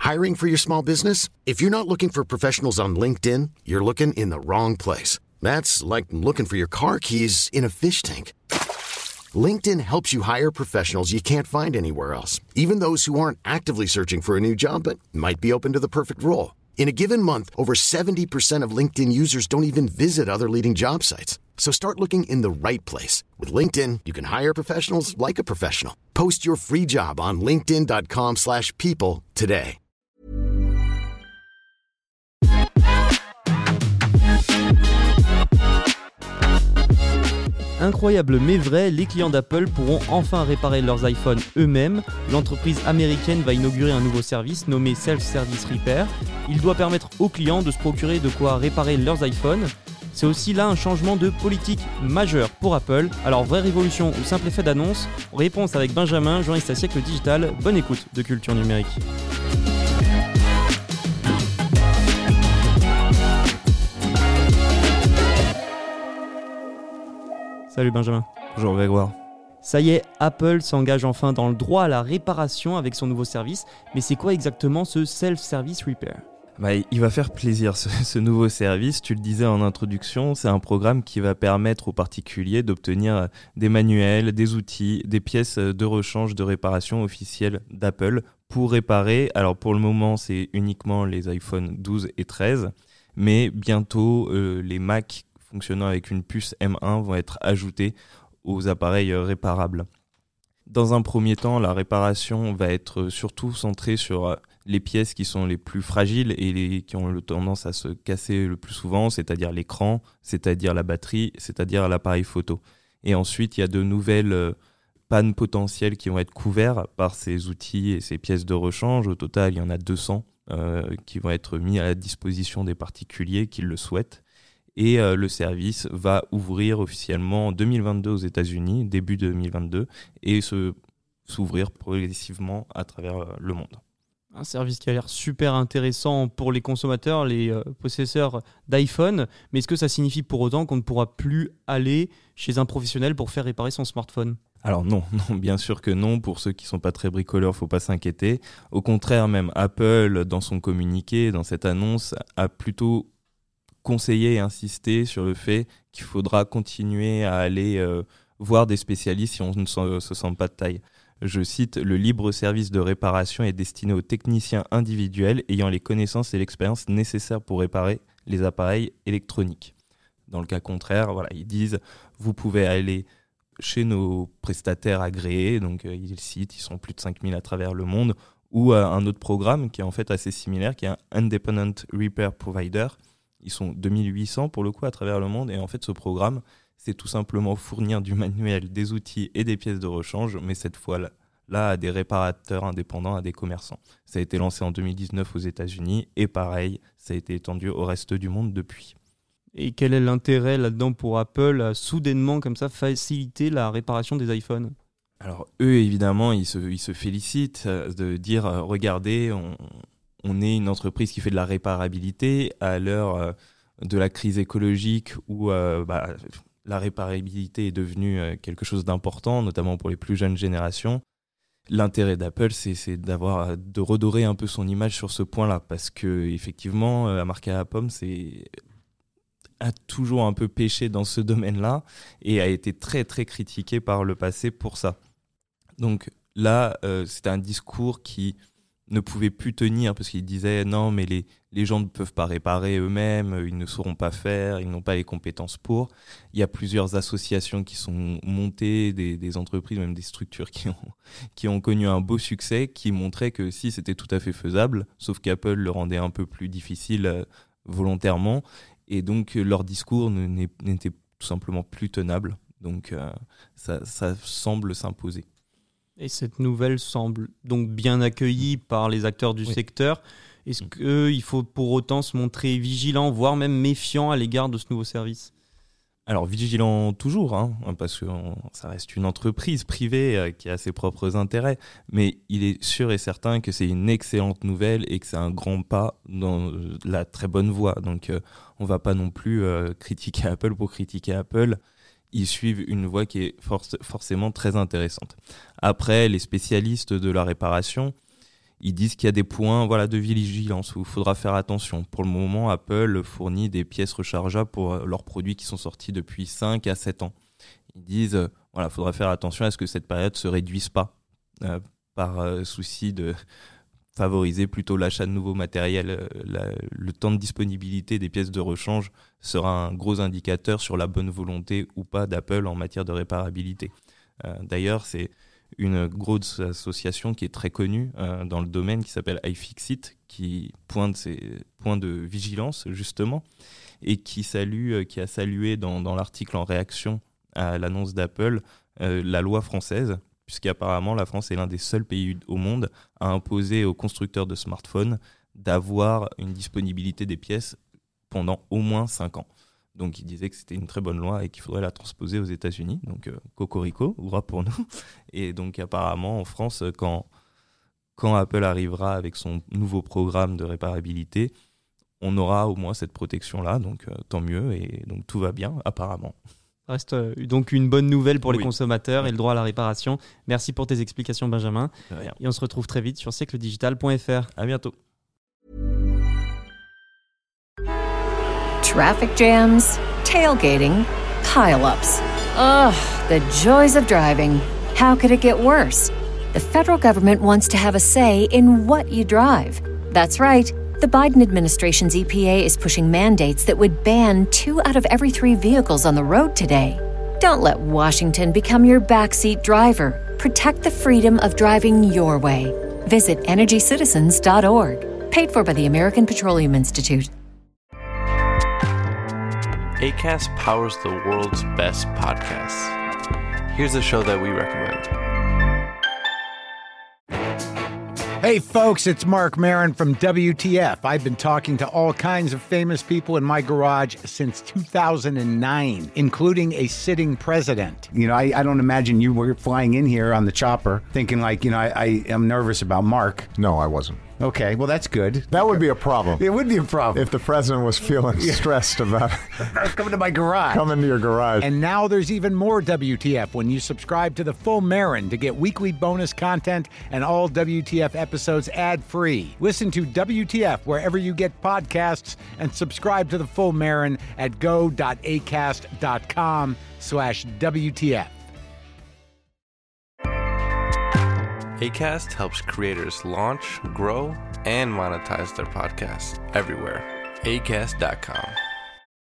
Hiring for your small business? If you're not looking for professionals on LinkedIn, you're looking in the wrong place. That's like looking for your car keys in a fish tank. LinkedIn helps you hire professionals you can't find anywhere else, even those who aren't actively searching for a new job but might be open to the perfect role. In a given month, over 70% of LinkedIn users don't even visit other leading job sites. So start looking in the right place. With LinkedIn, you can hire professionals like a professional. Post your free job on linkedin.com/people today. Incroyable mais vrai, les clients d'Apple pourront enfin réparer leurs iPhones eux-mêmes. L'entreprise américaine va inaugurer un nouveau service nommé Self-Service Repair. Il doit permettre aux clients de se procurer de quoi réparer leurs iPhones. C'est aussi là un changement de politique majeur pour Apple. Alors vraie révolution ou simple effet d'annonce? Réponse avec Benjamin, journaliste à Siècle Digital. Bonne écoute de Culture Numérique. Salut Benjamin. Bonjour Grégoire. Ça y est, Apple s'engage enfin dans le droit à la réparation avec son nouveau service. Mais c'est quoi exactement ce Self-Service Repair ? Il va faire plaisir ce nouveau service. Tu le disais en introduction, c'est un programme qui va permettre aux particuliers d'obtenir des manuels, des outils, des pièces de rechange, de réparation officielles d'Apple pour réparer. Alors pour le moment, c'est uniquement les iPhone 12 et 13, mais bientôt les Mac fonctionnant avec une puce M1 vont être ajoutés aux appareils réparables. Dans un premier temps, la réparation va être surtout centrée sur les pièces qui sont les plus fragiles et qui ont tendance à se casser le plus souvent, c'est-à-dire l'écran, c'est-à-dire la batterie, c'est-à-dire l'appareil photo. Et ensuite, il y a de nouvelles pannes potentielles qui vont être couvertes par ces outils et ces pièces de rechange. Au total, il y en a 200 qui vont être mis à la disposition des particuliers qui le souhaitent. Et le service va ouvrir officiellement en 2022 aux États-Unis, début 2022, et s'ouvrir progressivement à travers le monde. Un service qui a l'air super intéressant pour les consommateurs, les possesseurs d'iPhone. Mais est-ce que ça signifie pour autant qu'on ne pourra plus aller chez un professionnel pour faire réparer son smartphone ? Alors non, bien sûr que non. Pour ceux qui ne sont pas très bricoleurs, il ne faut pas s'inquiéter. Au contraire, même Apple, dans son communiqué, dans cette annonce, a plutôt conseiller et insister sur le fait qu'il faudra continuer à aller voir des spécialistes si on ne se sent pas de taille. Je cite, « Le libre service de réparation est destiné aux techniciens individuels ayant les connaissances et l'expérience nécessaires pour réparer les appareils électroniques. » Dans le cas contraire, ils disent « Vous pouvez aller chez nos prestataires agréés, donc ils citent, ils sont plus de 5000 à travers le monde, ou un autre programme qui est en fait assez similaire, qui est un Independent Repair Provider. Ils sont 2800 pour le coup à travers le monde et en fait ce programme c'est tout simplement fournir du manuel, des outils et des pièces de rechange, mais cette fois-là à des réparateurs indépendants, à des commerçants. Ça a été lancé en 2019 aux États-Unis et pareil, ça a été étendu au reste du monde depuis. Et quel est l'intérêt là-dedans pour Apple à soudainement comme ça faciliter la réparation des iPhones ? Alors eux évidemment ils se félicitent de dire regardez on est une entreprise qui fait de la réparabilité à l'heure de la crise écologique où la réparabilité est devenue quelque chose d'important, notamment pour les plus jeunes générations. L'intérêt d'Apple, c'est de redorer un peu son image sur ce point-là, parce que effectivement, la marque à la pomme a toujours un peu péché dans ce domaine-là et a été très très critiquée par le passé pour ça. Donc là, c'était un discours qui ne pouvait plus tenir parce qu'il disait non mais les gens ne peuvent pas réparer eux-mêmes, ils ne sauront pas faire, ils n'ont pas les compétences pour. Il y a plusieurs associations qui sont montées, des entreprises, même des structures qui ont connu un beau succès, qui montraient que si c'était tout à fait faisable, sauf qu'Apple le rendait un peu plus difficile volontairement et donc leur discours n'était tout simplement plus tenable. Donc ça semble s'imposer. Et cette nouvelle semble donc bien accueillie par les acteurs du secteur. Est-ce qu'il faut pour autant se montrer vigilant, voire même méfiant à l'égard de ce nouveau service ? Alors vigilant toujours, parce que ça reste une entreprise privée qui a ses propres intérêts, mais il est sûr et certain que c'est une excellente nouvelle et que c'est un grand pas dans la très bonne voie. Donc on ne va pas non plus critiquer Apple pour critiquer Apple. Ils suivent une voie qui est forcément très intéressante. Après, les spécialistes de la réparation, ils disent qu'il y a des points de vigilance où il faudra faire attention. Pour le moment, Apple fournit des pièces rechargeables pour leurs produits qui sont sortis depuis 5 à 7 ans. Ils disent il faudra faire attention à ce que cette période ne se réduise pas par souci de favoriser plutôt l'achat de nouveaux matériels. Le temps de disponibilité des pièces de rechange sera un gros indicateur sur la bonne volonté ou pas d'Apple en matière de réparabilité. D'ailleurs, c'est une grosse association qui est très connue dans le domaine qui s'appelle iFixit, qui pointe ces points de vigilance justement et qui a salué dans l'article en réaction à l'annonce d'Apple la loi française, puisqu'apparemment la France est l'un des seuls pays au monde à imposer aux constructeurs de smartphones d'avoir une disponibilité des pièces pendant au moins 5 ans. Donc il disait que c'était une très bonne loi et qu'il faudrait la transposer aux États-Unis. Donc cocorico, hurrah pour nous. Et donc apparemment en France, quand Apple arrivera avec son nouveau programme de réparabilité, on aura au moins cette protection-là. Donc tant mieux, et donc tout va bien apparemment. Ça reste donc une bonne nouvelle pour les consommateurs et le droit à la réparation. Merci pour tes explications, Benjamin. Et on se retrouve très vite sur siècledigital.fr. À bientôt. Traffic jams, tailgating, pile-ups. Ugh, the joys of driving. How could it get worse? The federal government wants to have a say in what you drive. That's right. The Biden administration's EPA is pushing mandates that would ban 2 out of every 3 vehicles on the road today. Don't let Washington become your backseat driver. Protect the freedom of driving your way. Visit EnergyCitizens.org. Paid for by the American Petroleum Institute. Acast powers the world's best podcasts. Here's a show that we recommend. Hey folks, it's Mark Maron from WTF. I've been talking to all kinds of famous people in my garage since 2009, including a sitting president. You know, I don't imagine you were flying in here on the chopper thinking like, I am nervous about Mark. No, I wasn't. Okay, well, that's good. That would be a problem. It would be a problem. If the president was feeling stressed about coming to my garage. Coming to your garage. And now there's even more WTF when you subscribe to The Full Marin to get weekly bonus content and all WTF episodes ad-free. Listen to WTF wherever you get podcasts and subscribe to The Full Marin at go.acast.com/WTF. Acast helps creators launch, grow, and monetize their podcasts everywhere. Acast.com.